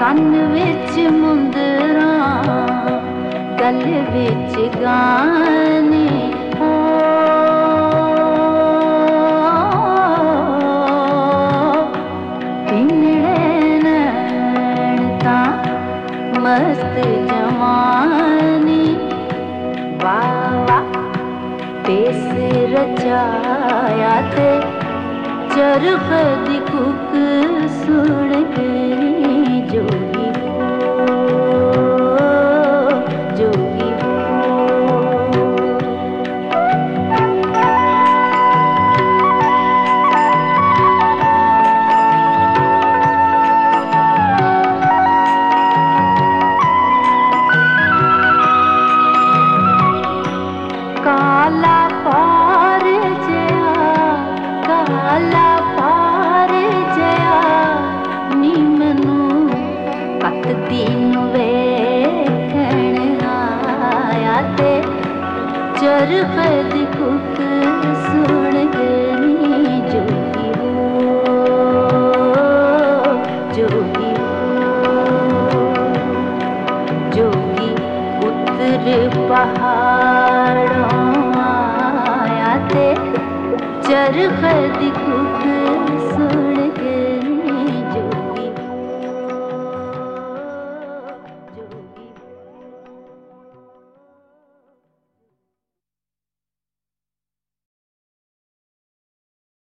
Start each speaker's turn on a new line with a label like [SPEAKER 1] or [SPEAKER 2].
[SPEAKER 1] कन विच मुंदरा गल विच गाने हो पिंगड़े नैन तां मस्त जवानी वाह वाह पेस रचाया ते चरख दी कुक सुन गई जोगी जोगी काला पार जया काला पार जया नी मैनू कत दिन वेखण आया ते चरख दी कुक सुन गई जोगी हो जोगी जोगी उतर पहाड़ों आया ते चरख दी